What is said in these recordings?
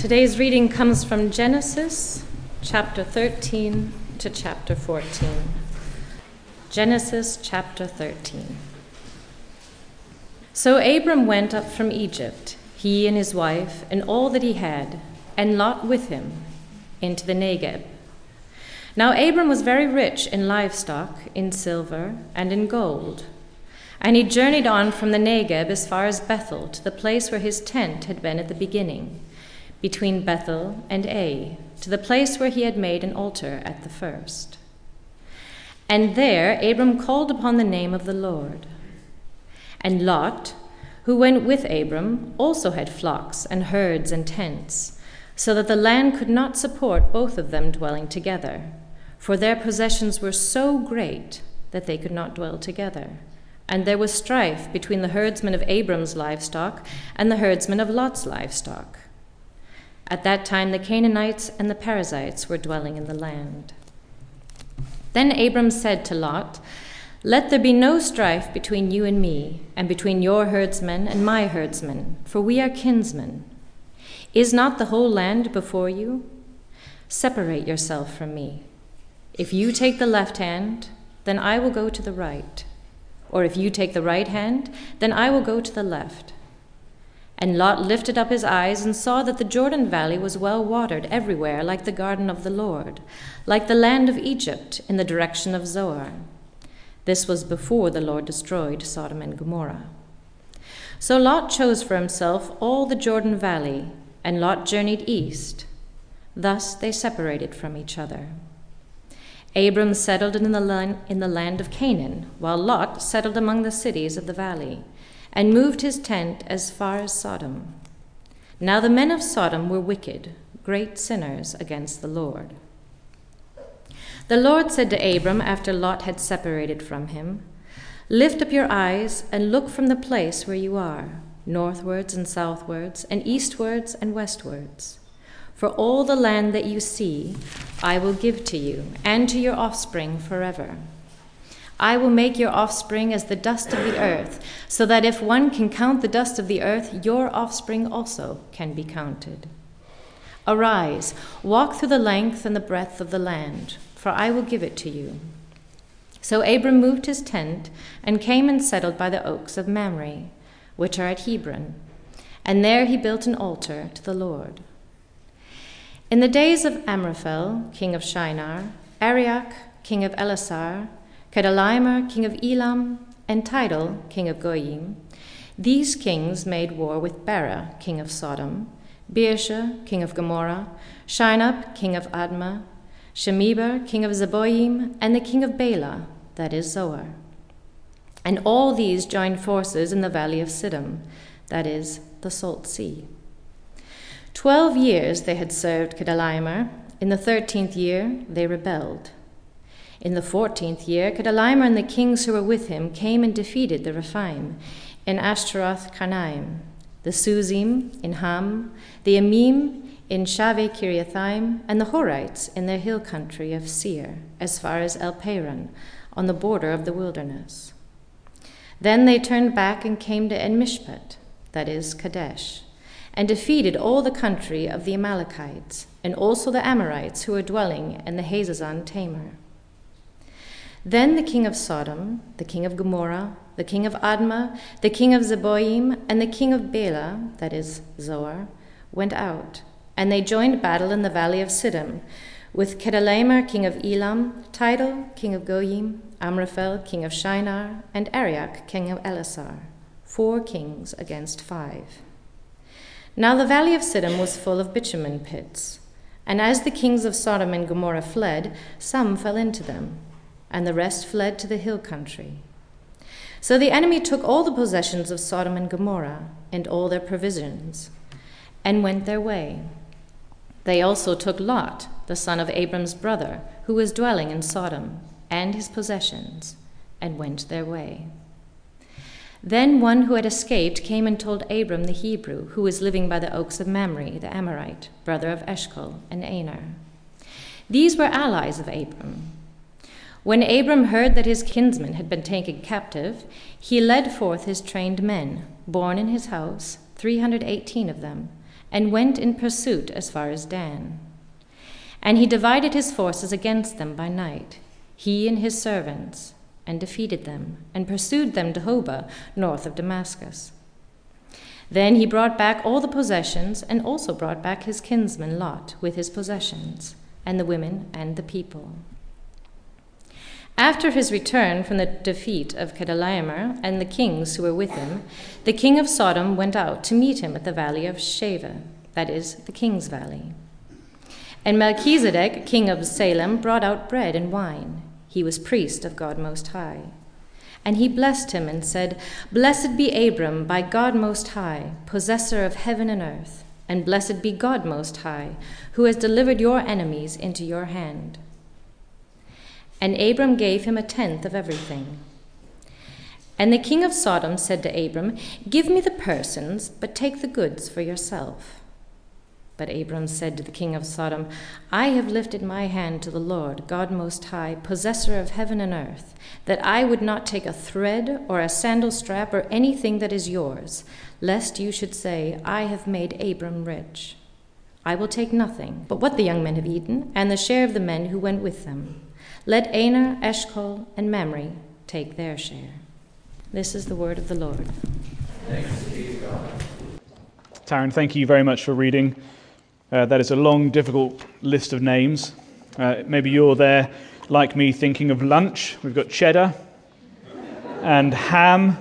Today's reading comes from Genesis chapter 13 to chapter 14. Genesis chapter 13. So Abram went up from Egypt, he and his wife and all that he had, and Lot with him, into the Negeb. Now Abram was very rich in livestock, in silver, and in gold. And he journeyed on from the Negeb as far as Bethel, to the place where his tent had been at the beginning, between Bethel and Ai, to the place where he had made an altar at the first. And there Abram called upon the name of the Lord. And Lot, who went with Abram, also had flocks and herds and tents, so that the land could not support both of them dwelling together, for their possessions were so great that they could not dwell together. And there was strife between the herdsmen of Abram's livestock and the herdsmen of Lot's livestock. At that time the Canaanites and the Perizzites were dwelling in the land. Then Abram said to Lot, "Let there be no strife between you and me, and between your herdsmen and my herdsmen, for we are kinsmen. Is not the whole land before you? Separate yourself from me. If you take the left hand, then I will go to the right. Or if you take the right hand, then I will go to the left." And Lot lifted up his eyes and saw that the Jordan Valley was well watered everywhere, like the garden of the Lord, like the land of Egypt in the direction of Zoar. This was before the Lord destroyed Sodom and Gomorrah. So Lot chose for himself all the Jordan Valley, and Lot journeyed east. Thus they separated from each other. Abram settled in the land of Canaan, while Lot settled among the cities of the valley, and moved his tent as far as Sodom. Now the men of Sodom were wicked, great sinners against the Lord. The Lord said to Abram after Lot had separated from him, "Lift up your eyes and look from the place where you are, northwards and southwards, and eastwards and westwards. For all the land that you see I will give to you and to your offspring forever. I will make your offspring as the dust of the earth, so that if one can count the dust of the earth, your offspring also can be counted. Arise, walk through the length and the breadth of the land, for I will give it to you." So Abram moved his tent and came and settled by the oaks of Mamre, which are at Hebron, and there he built an altar to the Lord. In the days of Amraphel, king of Shinar, Arioch, king of Elasar, Kedorlaomer, king of Elam, and Tidal, king of Goyim, these kings made war with Bera, king of Sodom, Birsha, king of Gomorrah, Shinab, king of Admah, Shemeber, king of Zeboim, and the king of Bela, that is Zoar. And all these joined forces in the valley of Siddim, that is the Salt Sea. 12 years they had served Kedorlaomer. In the 13th year they rebelled. In the 14th year, Kedorlaomer and the kings who were with him came and defeated the Rephaim in Ashtaroth Karnaim, the Suzim in Ham, the Emim in Shaveh Kiriathaim, and the Horites in their hill country of Seir, as far as El Paran, on the border of the wilderness. Then they turned back and came to En-Mishpat, that is Kadesh, and defeated all the country of the Amalekites, and also the Amorites who were dwelling in the Hazazon Tamar. Then the king of Sodom, the king of Gomorrah, the king of Admah, the king of Zeboim, and the king of Bela, that is Zoar, went out, and they joined battle in the valley of Siddim, with Kedorlaomer, king of Elam, Tidal, king of Goyim, Amraphel, king of Shinar, and Arioch, king of Elasar, 4 kings against 5. Now the valley of Siddim was full of bitumen pits, and as the kings of Sodom and Gomorrah fled, some fell into them, and the rest fled to the hill country. So the enemy took all the possessions of Sodom and Gomorrah, and all their provisions, and went their way. They also took Lot, the son of Abram's brother, who was dwelling in Sodom, and his possessions, and went their way. Then one who had escaped came and told Abram the Hebrew, who was living by the oaks of Mamre, the Amorite, brother of Eshcol and Aner. These were allies of Abram. When Abram heard that his kinsman had been taken captive, he led forth his trained men, born in his house, 318 of them, and went in pursuit as far as Dan. And he divided his forces against them by night, he and his servants, and defeated them, and pursued them to Hobah, north of Damascus. Then he brought back all the possessions, and also brought back his kinsman Lot with his possessions, and the women and the people. After his return from the defeat of Kedorlaomer and the kings who were with him, the king of Sodom went out to meet him at the valley of Shaveh, that is, the king's valley. And Melchizedek, king of Salem, brought out bread and wine. He was priest of God Most High. And he blessed him and said, "Blessed be Abram by God Most High, possessor of heaven and earth, and blessed be God Most High, who has delivered your enemies into your hand." And Abram gave him 1/10 of everything. And the king of Sodom said to Abram, "Give me the persons, but take the goods for yourself." But Abram said to the king of Sodom, "I have lifted my hand to the Lord, God Most High, possessor of heaven and earth, that I would not take a thread or a sandal strap or anything that is yours, lest you should say, 'I have made Abram rich.' I will take nothing but what the young men have eaten, and the share of the men who went with them. Let Aner, Eshcol, and Mamre take their share." This is the word of the Lord. Thanks be to God. Taryn, thank you very much for reading. That is a long, difficult list of names. Maybe you're there, like me, thinking of lunch. We've got cheddar and ham.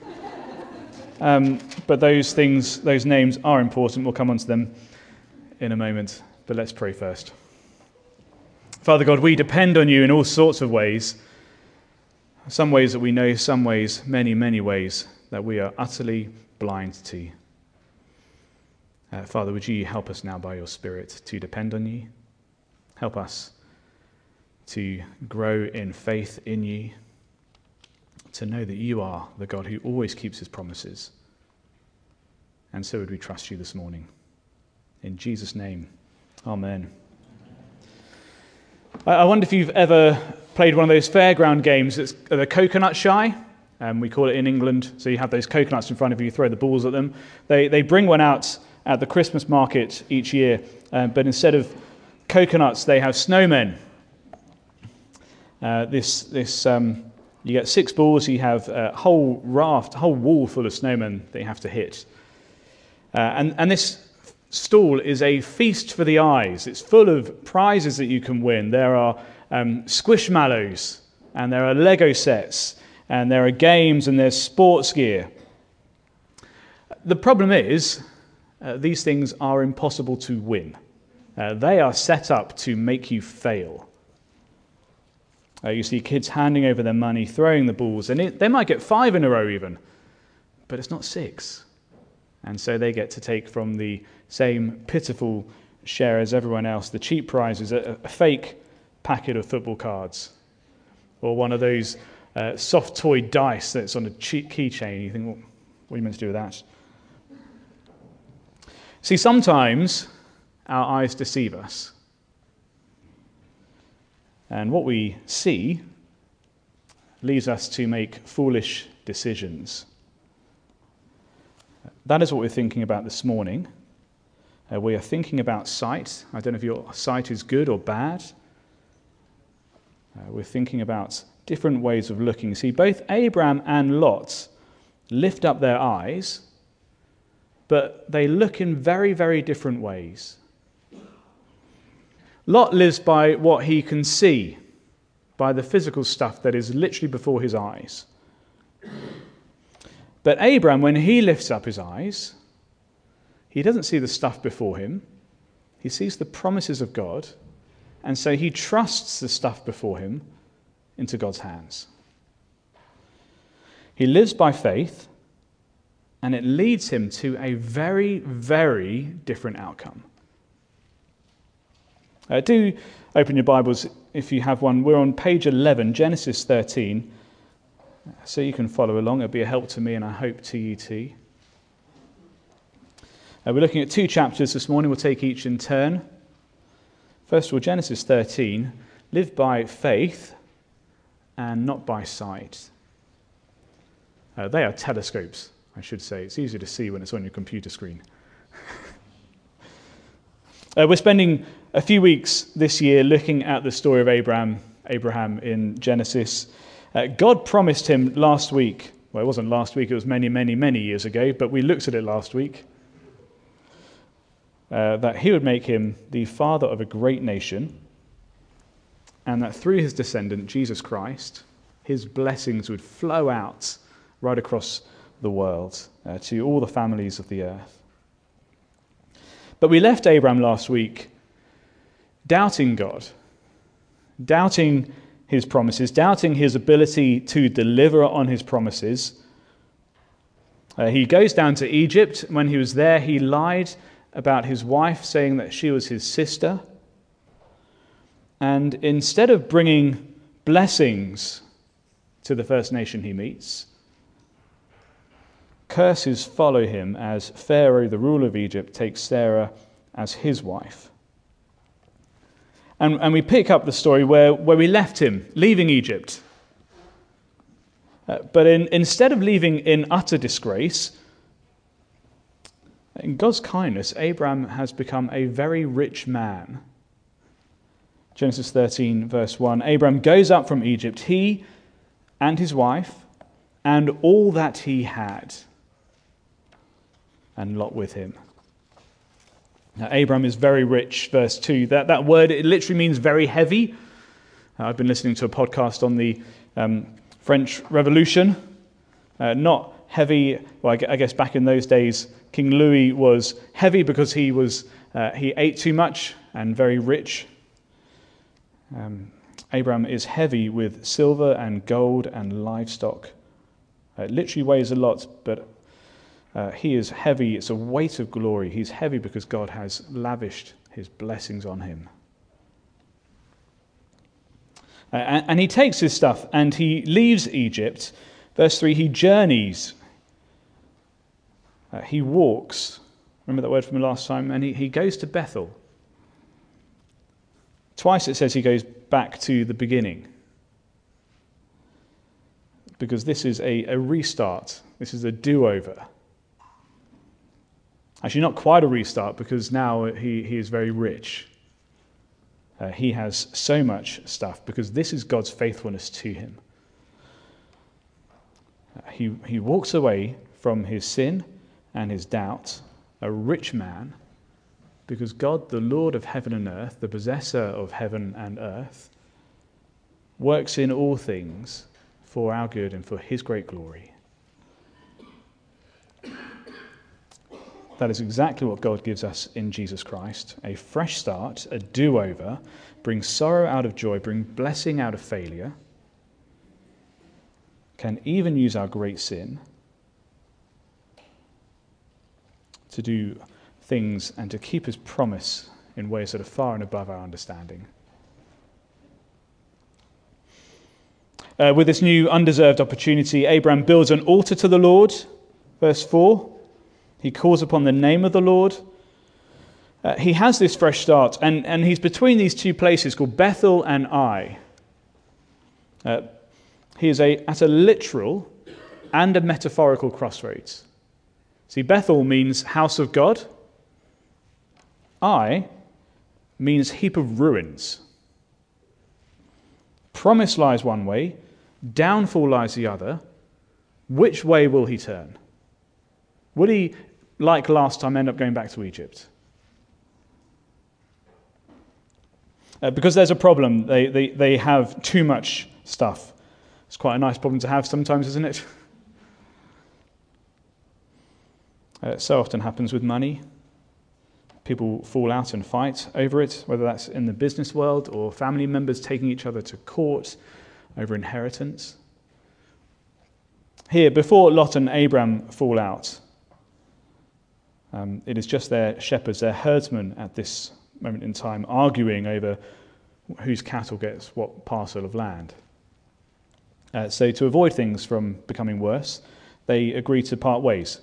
But those names are important. We'll come on to them in a moment. But let's pray first. Father God, we depend on you in all sorts of ways. Some ways that we know, some ways, many, many ways that we are utterly blind to. Father, would you help us now by your Spirit to depend on you? Help us to grow in faith in you, to know that you are the God who always keeps his promises. And so would we trust you this morning. In Jesus' name, amen. I wonder if you've ever played one of those fairground games that's the coconut shy. We call it in England. So you have those coconuts in front of you, you throw the balls at them. They bring one out at the Christmas market each year, but instead of coconuts, they have snowmen. You get 6 balls, you have a whole wall full of snowmen that you have to hit. And this stall is a feast for the eyes. It's full of prizes that you can win. There are squishmallows, and there are Lego sets, and there are games, and there's sports gear. The problem is, these things are impossible to win. They are set up to make you fail. You see kids handing over their money, throwing the balls, and they might get 5 in a row even, but it's not 6. And so they get to take from the same pitiful share as everyone else. The cheap prize is a fake packet of football cards, or one of those soft toy dice that's on a cheap keychain. You think, well, what are you meant to do with that? See, sometimes our eyes deceive us. And what we see leads us to make foolish decisions. That is what we're thinking about this morning. We are thinking about sight. I don't know if your sight is good or bad. We're thinking about different ways of looking. See, both Abraham and Lot lift up their eyes, but they look in very, very different ways. Lot lives by what he can see, by the physical stuff that is literally before his eyes. But Abraham, when he lifts up his eyes, he doesn't see the stuff before him. He sees the promises of God, and so he trusts the stuff before him into God's hands. He lives by faith, and it leads him to a very, very different outcome. Do open your Bibles if you have one. We're on page 11, Genesis 13, so you can follow along. It'll be a help to me, and I hope to you too. We're looking at 2 chapters this morning. We'll take each in turn. First of all, Genesis 13, live by faith and not by sight. They are telescopes, I should say. It's easier to see when it's on your computer screen. We're spending a few weeks this year looking at the story of Abraham in Genesis. God promised him last week, well, it wasn't last week, it was many, many, many years ago, but we looked at it last week, that he would make him the father of a great nation, and that through his descendant, Jesus Christ, his blessings would flow out right across the world to all the families of the earth. But we left Abraham last week doubting God, doubting his promises, doubting his ability to deliver on his promises. He goes down to Egypt. When he was there, he lied about his wife, saying that she was his sister. And instead of bringing blessings to the first nation he meets, curses follow him as Pharaoh, the ruler of Egypt, takes Sarah as his wife. And we pick up the story where we left him, leaving Egypt. But instead of leaving in utter disgrace, in God's kindness, Abraham has become a very rich man. Genesis 13, verse 1, Abraham goes up from Egypt, he and his wife, and all that he had, and Lot with him. Now, Abraham is very rich, verse 2. That word, it literally means very heavy. I've been listening to a podcast on the French Revolution. Not heavy, well, I guess back in those days, King Louis was heavy because he ate too much and very rich. Abraham is heavy with silver and gold and livestock. It literally weighs a lot, but he is heavy. It's a weight of glory. He's heavy because God has lavished his blessings on him. And he takes his stuff and he leaves Egypt. Verse 3, he journeys. He walks. Remember that word from the last time? And he goes to Bethel. Twice it says he goes back to the beginning. Because this is a restart. This is a do-over. Actually, not quite a restart, because now he is very rich. He has so much stuff, because this is God's faithfulness to him. He walks away from his sin and his doubt, a rich man, because God, the Lord of heaven and earth, the possessor of heaven and earth, works in all things for our good and for his great glory. That is exactly what God gives us in Jesus Christ. A fresh start, a do-over, brings sorrow out of joy, brings blessing out of failure, can even use our great sin to do things and to keep his promise in ways that are far and above our understanding. With this new undeserved opportunity, Abraham builds an altar to the Lord. Verse 4. He calls upon the name of the Lord. He has this fresh start, and he's between these two places called Bethel and Ai. He is at a literal and a metaphorical crossroads. See, Bethel means house of God. Ai means heap of ruins. Promise lies one way, downfall lies the other. Which way will he turn? Will he, like last time, end up going back to Egypt? Because there's a problem. They have too much stuff. It's quite a nice problem to have sometimes, isn't it? So often happens with money. People fall out and fight over it, whether that's in the business world or family members taking each other to court over inheritance. Here, before Lot and Abram fall out, it is just their shepherds, their herdsmen at this moment in time, arguing over whose cattle gets what parcel of land. So to avoid things from becoming worse, they agree to part ways.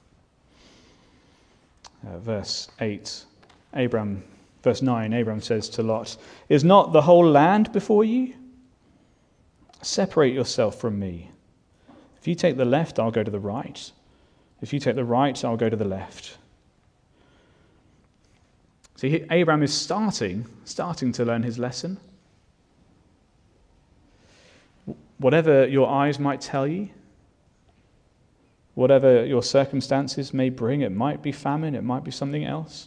Verse 9, Abram says to Lot, "Is not the whole land before you? Separate yourself from me. If you take the left, I'll go to the right. If you take the right, I'll go to the left." See, Abraham is starting to learn his lesson. Whatever your eyes might tell you, whatever your circumstances may bring, it might be famine, it might be something else.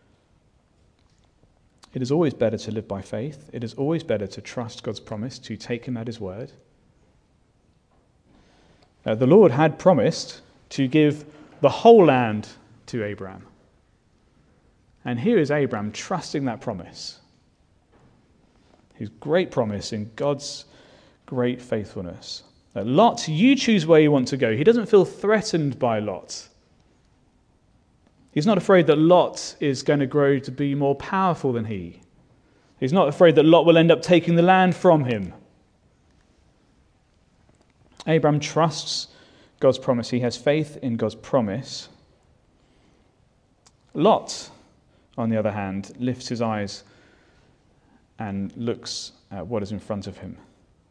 It is always better to live by faith. It is always better to trust God's promise, to take him at his word. The Lord had promised to give the whole land to Abraham. And here is Abraham trusting that promise. His great promise in God's great faithfulness. Lot, you choose where you want to go. He doesn't feel threatened by Lot. He's not afraid that Lot is going to grow to be more powerful than he. He's not afraid that Lot will end up taking the land from him. Abraham trusts God's promise. He has faith in God's promise. Lot, on the other hand, lifts his eyes and looks at what is in front of him.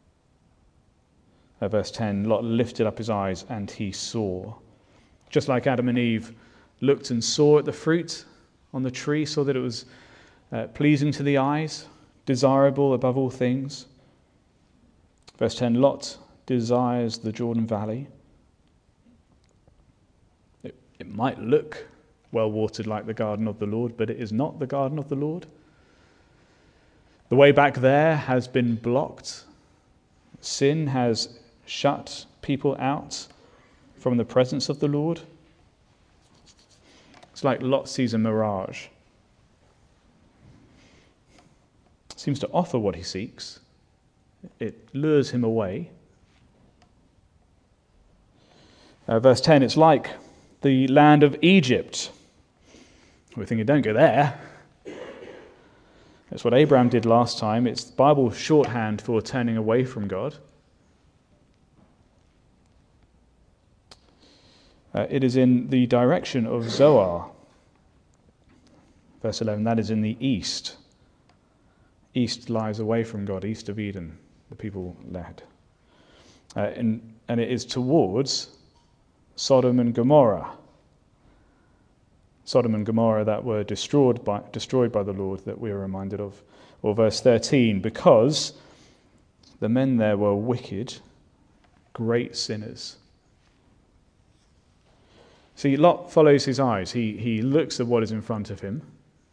Verse 10, Lot lifted up his eyes and he saw. Just like Adam and Eve looked and saw at the fruit on the tree, saw that it was pleasing to the eyes, desirable above all things. Verse 10, Lot desires the Jordan Valley. It might look well watered like the garden of the Lord, but it is not the garden of the Lord. The way back there has been blocked. Sin has shut people out from the presence of the Lord. It's like Lot sees a mirage. It seems to offer what he seeks. It lures him away. Verse 10, it's like the land of Egypt. We're thinking, don't go there. That's what Abraham did last time. It's the Bible shorthand for turning away from God. It is in the direction of Zoar. Verse 11, that is in the east. East lies away from God, east of Eden, the people led. And it is towards Sodom and Gomorrah. Sodom and Gomorrah that were destroyed by the Lord that we are reminded of. Or verse 13, because the men there were wicked, great sinners. See, Lot follows his eyes. He looks at what is in front of him.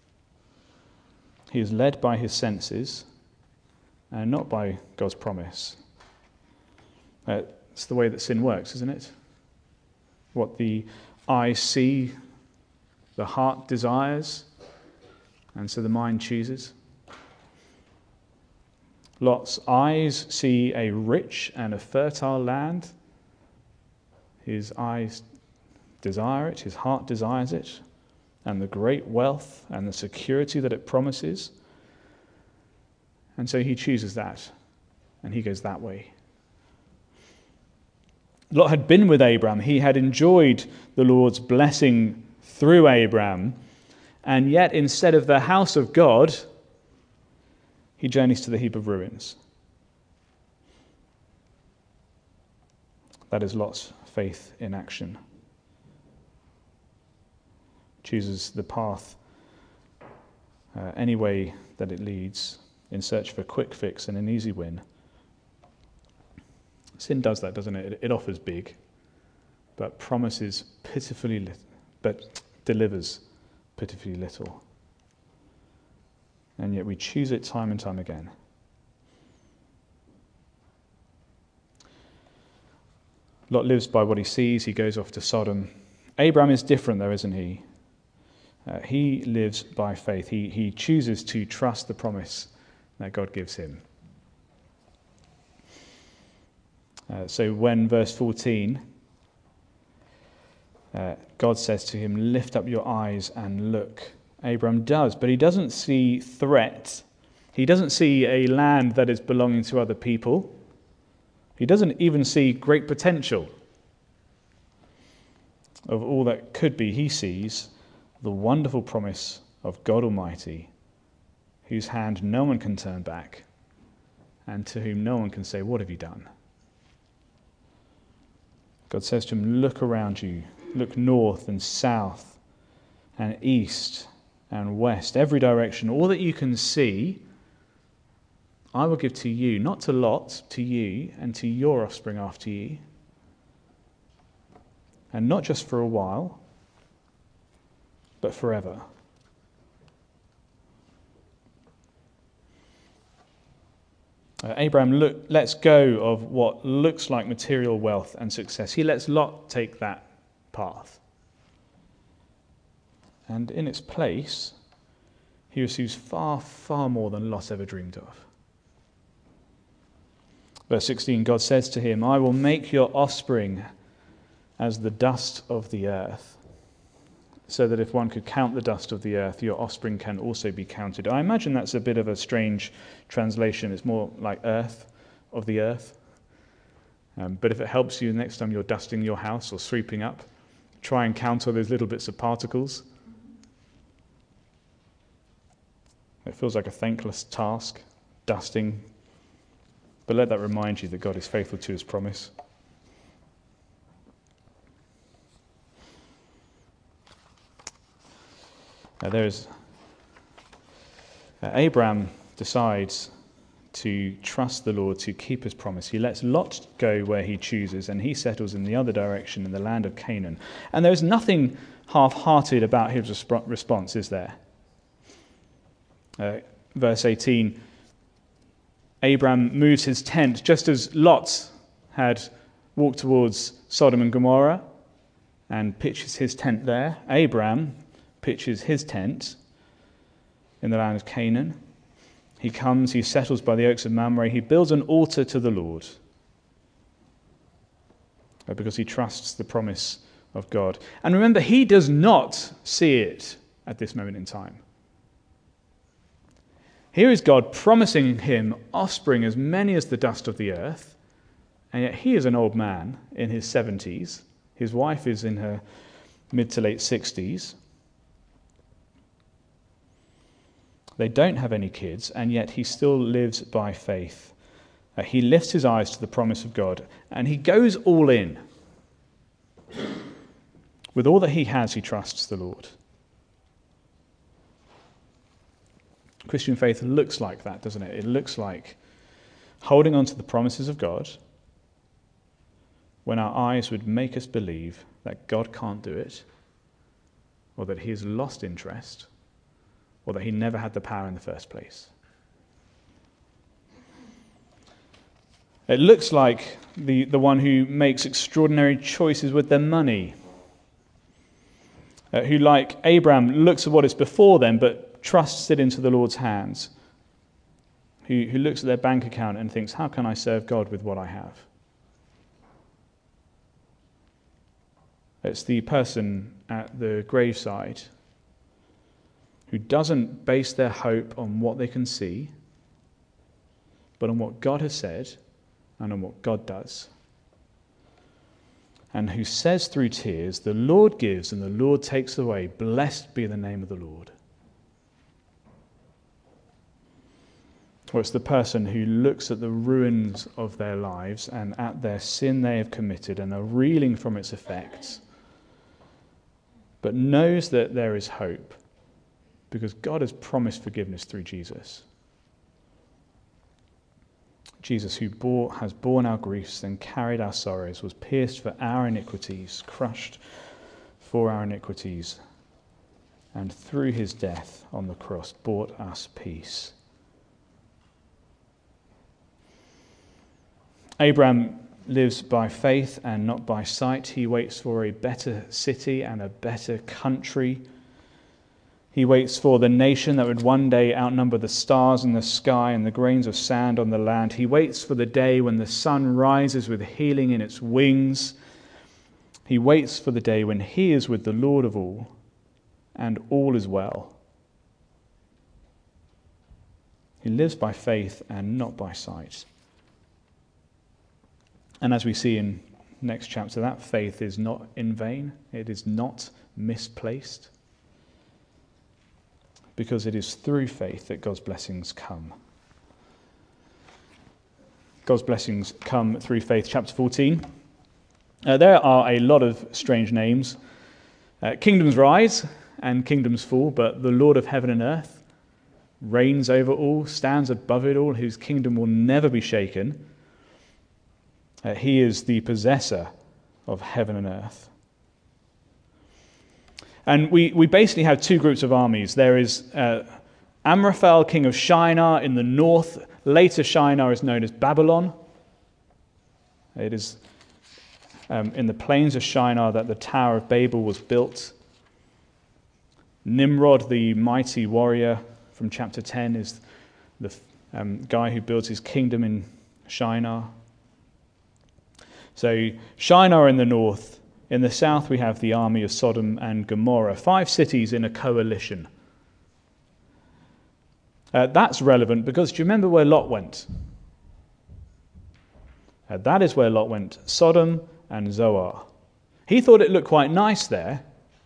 He is led by his senses and not by God's promise. It's the way that sin works, isn't it? What the eyes see, the heart desires, and so the mind chooses. Lot's eyes see a rich and a fertile land. His eyes desire it, his heart desires it, and the great wealth and the security that it promises. And so he chooses that, and he goes that way. Lot had been with Abraham. He had enjoyed the Lord's blessing through Abraham, and yet instead of the house of God, he journeys to the heap of ruins. That is Lot's faith in action. Chooses the path any way that it leads in search for a quick fix and an easy win. Sin does that, doesn't it? It offers big, but promises pitifully little, but delivers pitifully little. And yet we choose it time and time again. Lot lives by what he sees. He goes off to Sodom. Abraham is different though, isn't he? He lives by faith. He chooses to trust the promise that God gives him. So when verse 14, God says to him, lift up your eyes and look. Abraham does, but he doesn't see threat. He doesn't see a land that is belonging to other people. He doesn't even see great potential of all that could be. He sees the wonderful promise of God Almighty, whose hand no one can turn back, and to whom no one can say, what have you done? God says to him, look around you, look north and south and east and west, every direction, all that you can see, I will give to you, not to Lot, to you and to your offspring after you. And not just for a while, but forever. Abraham lets go of what looks like material wealth and success. He lets Lot take that path. And in its place, he receives far, far more than Lot ever dreamed of. Verse 16, God says to him, I will make your offspring as the dust of the earth, so that if one could count the dust of the earth, your offspring can also be counted. I imagine that's a bit of a strange translation. It's more like earth, of the earth. But if it helps you next time you're dusting your house or sweeping up, try and count all those little bits of particles. It feels like a thankless task, dusting. But let that remind you that God is faithful to his promise. Abraham decides to trust the Lord, to keep his promise. He lets Lot go where he chooses, and he settles in the other direction in the land of Canaan. And there's nothing half-hearted about his response, is there? Verse 18, Abraham moves his tent just as Lot had walked towards Sodom and Gomorrah and pitches his tent there. Abraham pitches his tent in the land of Canaan. He comes, he settles by the oaks of Mamre. He builds an altar to the Lord because he trusts the promise of God. And remember, he does not see it at this moment in time. Here is God promising him offspring as many as the dust of the earth, and yet he is an old man in his 70s. His wife is in her mid to late 60s. They don't have any kids, and yet he still lives by faith. He lifts his eyes to the promise of God, and he goes all in. With all that he has, he trusts the Lord. Christian faith looks like that, doesn't it? It looks like holding on to the promises of God when our eyes would make us believe that God can't do it, or that he has lost interest, or that he never had the power in the first place. It looks like the one who makes extraordinary choices with their money, who, like Abraham, looks at what is before them but trusts it into the Lord's hands, who looks at their bank account and thinks, how can I serve God with what I have? It's the person at the graveside who doesn't base their hope on what they can see, but on what God has said and on what God does. And who says through tears, the Lord gives and the Lord takes away. Blessed be the name of the Lord. Or it's the person who looks at the ruins of their lives and at their sin they have committed and are reeling from its effects, but knows that there is hope because God has promised forgiveness through Jesus. Jesus, who has borne our griefs and carried our sorrows, was pierced for our iniquities, crushed for our iniquities, and through his death on the cross bought us peace. Abraham lives by faith and not by sight. He waits for a better city and a better country. He waits for the nation that would one day outnumber the stars in the sky and the grains of sand on the land. He waits for the day when the sun rises with healing in its wings. He waits for the day when he is with the Lord of all, and all is well. He lives by faith and not by sight. And as we see in next chapter, that faith is not in vain. It is not misplaced. Because it is through faith that God's blessings come. God's blessings come through faith. Chapter 14. There are a lot of strange names. Kingdoms rise and kingdoms fall, but the Lord of heaven and earth reigns over all, stands above it all, whose kingdom will never be shaken. He is the possessor of heaven and earth. And we basically have two groups of armies. There is Amraphel, king of Shinar in the north. Later Shinar is known as Babylon. It is in the plains of Shinar that the Tower of Babel was built. Nimrod, the mighty warrior from chapter 10, is the guy who builds his kingdom in Shinar. So Shinar in the north. In the south we have the army of Sodom and Gomorrah, 5 cities in a coalition. That's relevant because do you remember where Lot went? That is where Lot went, Sodom and Zoar. He thought it looked quite nice there,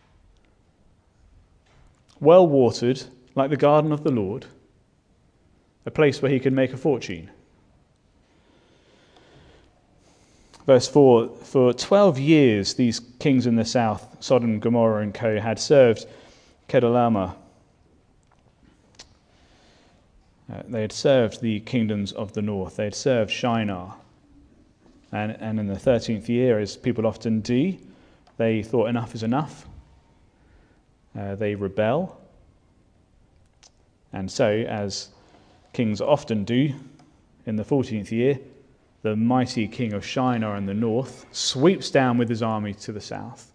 well watered, like the garden of the Lord, a place where he could make a fortune. Verse 4, for 12 years these kings in the south, Sodom, Gomorrah and co, had served Kedorlaomer. They had served the kingdoms of the north. They had served Shinar. And in the 13th year, as people often do, they thought enough is enough. They rebel. And so, as kings often do, in the 14th year, the mighty king of Shinar in the north sweeps down with his army to the south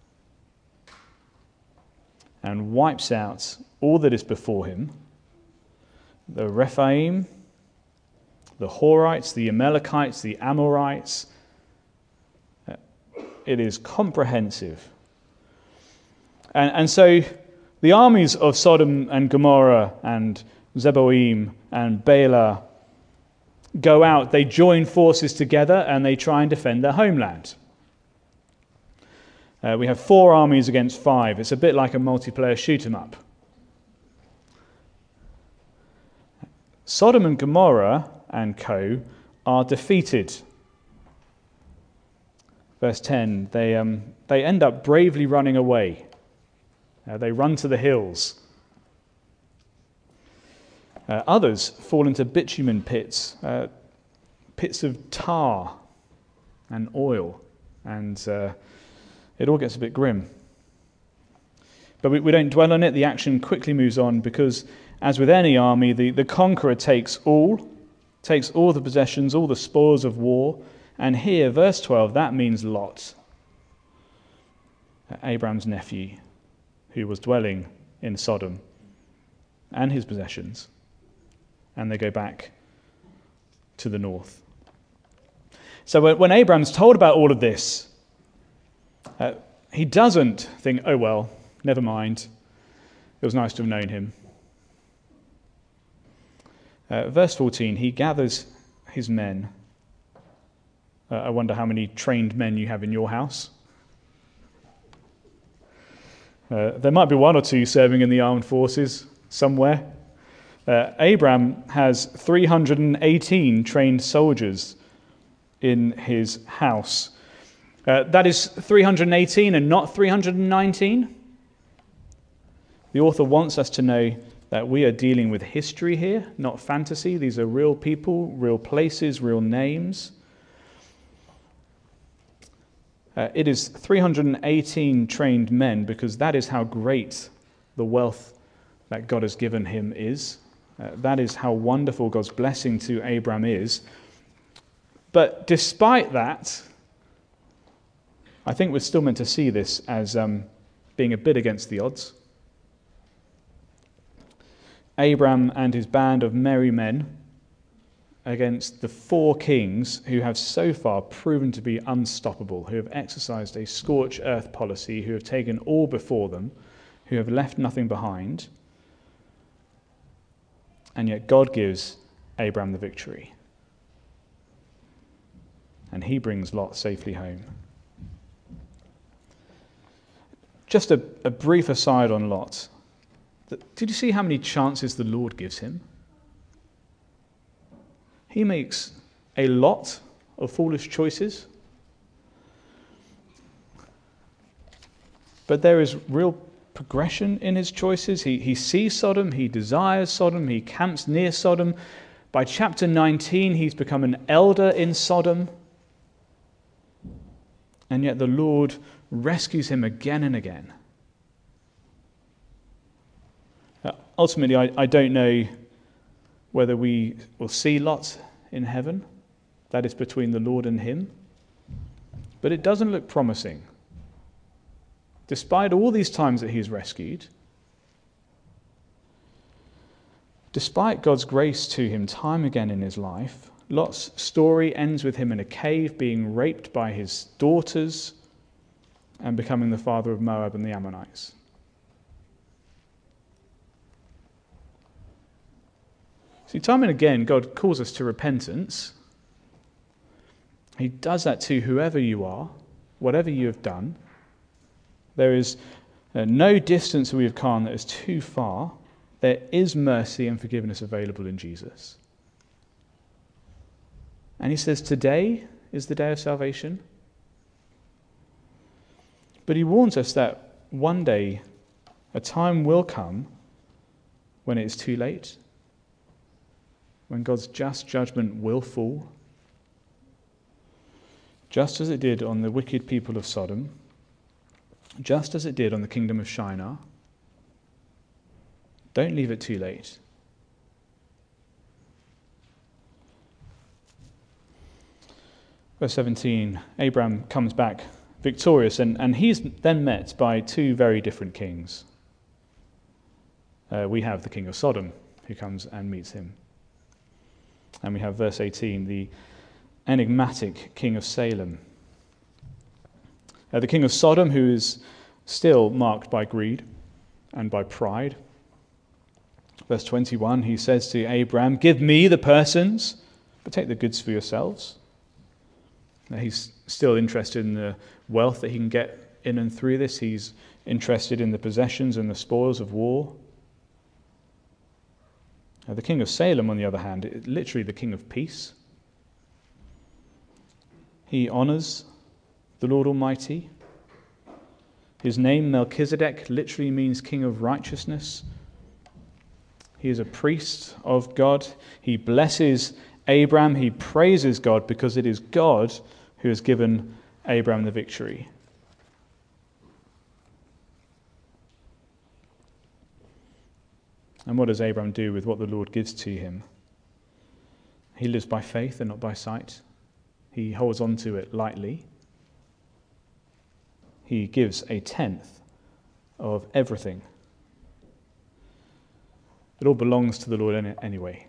and wipes out all that is before him. The Rephaim, the Horites, the Amalekites, the Amorites. It is comprehensive. And so the armies of Sodom and Gomorrah and Zeboim and Bela go out, they join forces together and they try and defend their homeland. We have 4 armies against 5. It's a bit like a multiplayer shoot-'em-up. Sodom and Gomorrah and co are defeated. Verse 10, they end up bravely running away. They run to the hills. Others fall into bitumen pits, pits of tar and oil, and it all gets a bit grim. But we don't dwell on it. The action quickly moves on because, as with any army, the conqueror takes all the possessions, all the spoils of war. And here, verse 12, that means Lot, Abraham's nephew, who was dwelling in Sodom, and his possessions. And they go back to the north. So when Abraham's told about all of this, he doesn't think, oh well, never mind. It was nice to have known him. Verse 14, he gathers his men. I wonder how many trained men you have in your house. There might be 1 or 2 serving in the armed forces somewhere. Abraham has 318 trained soldiers in his house. That is 318 and not 319. The author wants us to know that we are dealing with history here, not fantasy. These are real people, real places, real names. It is 318 trained men because that is how great the wealth that God has given him is. That is how wonderful God's blessing to Abraham is. But despite that, I think we're still meant to see this as being a bit against the odds. Abraham and his band of merry men against the 4 kings who have so far proven to be unstoppable, who have exercised a scorched earth policy, who have taken all before them, who have left nothing behind. And yet God gives Abraham the victory. And he brings Lot safely home. Just a brief aside on Lot. Did you see how many chances the Lord gives him? He makes a lot of foolish choices. But there is real progression in his choices. He sees Sodom, he desires Sodom, he camps near Sodom. By chapter 19, he's become an elder in Sodom. And yet the Lord rescues him again and again. Ultimately, I don't know whether we will see Lot in heaven. That is between the Lord and him. But it doesn't look promising. Despite all these times that he's rescued, despite God's grace to him time again in his life, Lot's story ends with him in a cave being raped by his daughters and becoming the father of Moab and the Ammonites. See, time and again, God calls us to repentance. He does that to whoever you are, whatever you have done. There is no distance we have gone that is too far. There is mercy and forgiveness available in Jesus. And he says, today is the day of salvation. But he warns us that one day a time will come when it is too late, when God's just judgment will fall, just as it did on the wicked people of Sodom, just as it did on the kingdom of Shinar. Don't leave it too late. Verse 17, Abraham comes back victorious, and he's then met by two very different kings. We have the king of Sodom, who comes and meets him. And we have verse 18, the enigmatic king of Salem. The king of Sodom, who is still marked by greed and by pride. Verse 21, he says to Abraham, give me the persons, but take the goods for yourselves. Now, he's still interested in the wealth that he can get in and through this. He's interested in the possessions and the spoils of war. The king of Salem, on the other hand, is literally the king of peace. He honors the Lord Almighty. His name, Melchizedek, literally means king of righteousness. He is a priest of God. He blesses Abraham. He praises God because it is God who has given Abraham the victory. And what does Abraham do with what the Lord gives to him? He lives by faith and not by sight. He holds on to it lightly. He gives a tenth of everything. It all belongs to the Lord anyway.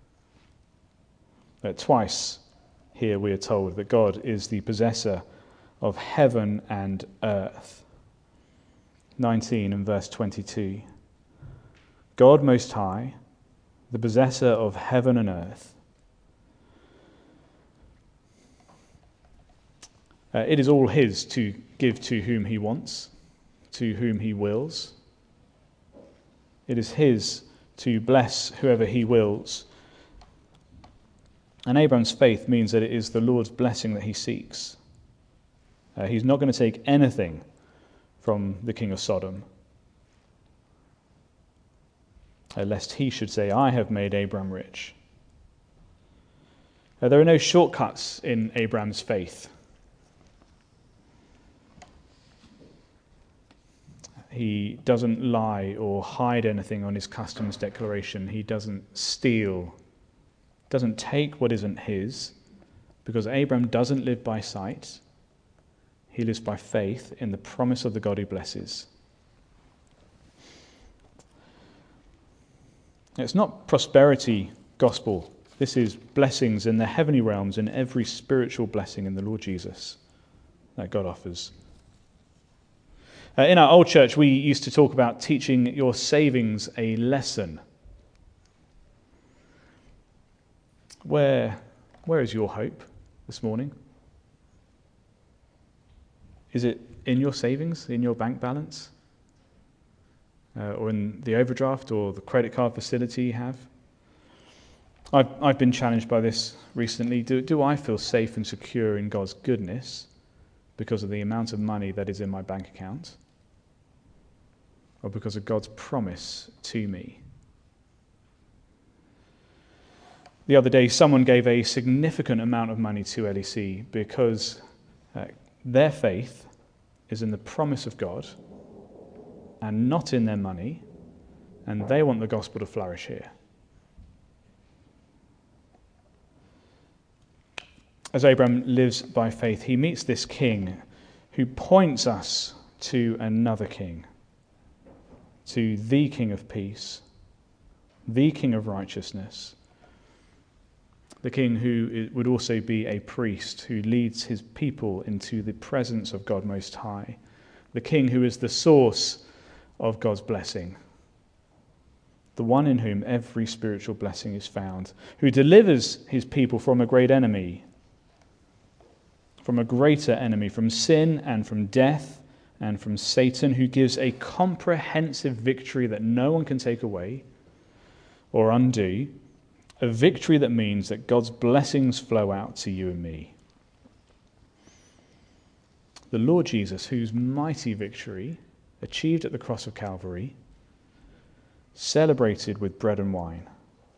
Twice here we are told that God is the possessor of heaven and earth. 19 and verse 22. God Most High, the possessor of heaven and earth. It is all his to give to whom he wants, to whom he wills. It is his to bless whoever he wills. And Abraham's faith means that it is the Lord's blessing that he seeks. He's not going to take anything from the king of Sodom, lest he should say, I have made Abraham rich. There are no shortcuts in Abraham's faith. He doesn't lie or hide anything on his customs declaration. He doesn't steal, doesn't take what isn't his, because Abraham doesn't live by sight. He lives by faith in the promise of the God who blesses. It's not prosperity gospel. This is blessings in the heavenly realms and every spiritual blessing in the Lord Jesus that God offers. In our old church, we used to talk about teaching your savings a lesson. Where is your hope this morning? Is it in your savings, in your bank balance? Or in the overdraft or the credit card facility you have? I've been challenged by this recently. Do I feel safe and secure in God's goodness because of the amount of money that is in my bank account? or because of God's promise to me? The other day, someone gave a significant amount of money to LEC because their faith is in the promise of God and not in their money, and they want the gospel to flourish here. As Abraham lives by faith, he meets this king who points us to another king, to the King of peace, the King of righteousness, the king who would also be a priest who leads his people into the presence of God Most High, the king who is the source of God's blessing, the one in whom every spiritual blessing is found, who delivers his people from a great enemy, from a greater enemy, from sin and from death and from Satan, who gives a comprehensive victory that no one can take away or undo, a victory that means that God's blessings flow out to you and me. The Lord Jesus, whose mighty victory, achieved at the cross of Calvary, celebrated with bread and wine,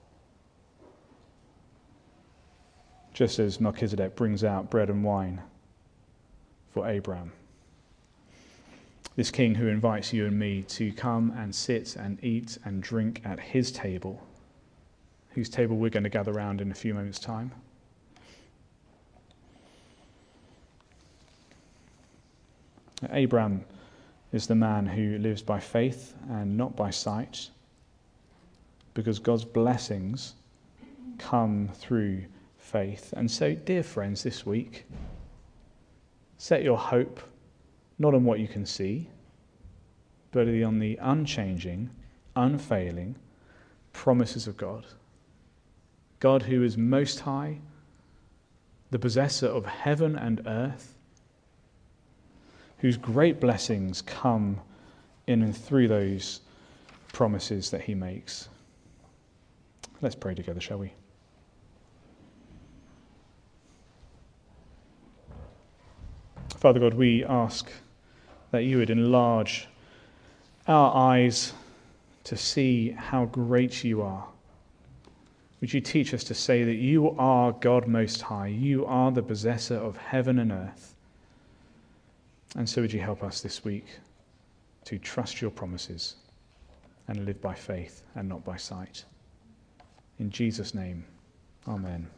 just as Melchizedek brings out bread and wine for Abraham. This king who invites you and me to come and sit and eat and drink at his table, whose table we're going to gather around in a few moments' time. Abraham is the man who lives by faith and not by sight, because God's blessings come through faith. And so, dear friends, this week, set your hope not on what you can see, but on the unchanging, unfailing promises of God. God who is most high, the possessor of heaven and earth, whose great blessings come in and through those promises that he makes. Let's pray together, shall we? Father God, we ask that you would enlarge our eyes to see how great you are. Would you teach us to say that you are God Most High, you are the possessor of heaven and earth. And so would you help us this week to trust your promises and live by faith and not by sight. In Jesus' name, amen.